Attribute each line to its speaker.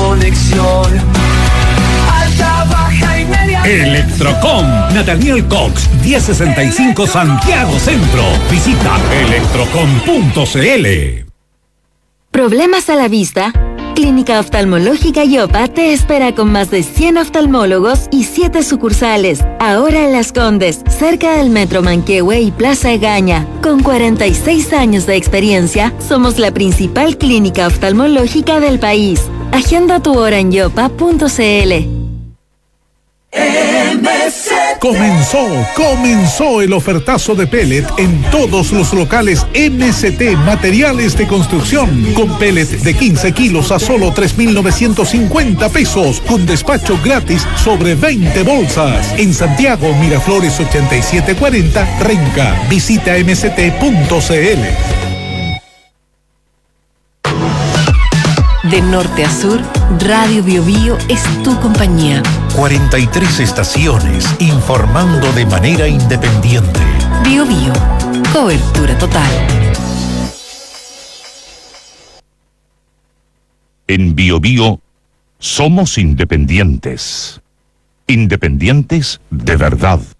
Speaker 1: conexión. Alta, baja y media.
Speaker 2: Electrocom, Nathaniel Cox, 1065 Santiago Centro. Visita electrocom.cl.
Speaker 3: ¿Problemas a la vista? Clínica Oftalmológica Yopa te espera con más de 100 oftalmólogos y 7 sucursales. Ahora en Las Condes, cerca del Metro Manquehue y Plaza Egaña. Con 46 años de experiencia, somos la principal clínica oftalmológica del país. Agenda tu hora en yopa.cl.
Speaker 4: Comenzó el ofertazo de pellet en todos los locales MST Materiales de Construcción, con pellet de 15 kilos a solo 3.950 pesos, con despacho gratis sobre 20 bolsas. En Santiago, Miraflores 8740, Renca. Visita mst.cl.
Speaker 5: De norte a sur, Radio Bio Bio es tu compañía.
Speaker 6: 43 estaciones informando de manera independiente.
Speaker 5: Bio Bio, cobertura total.
Speaker 7: En Bio Bio somos independientes. Independientes de verdad.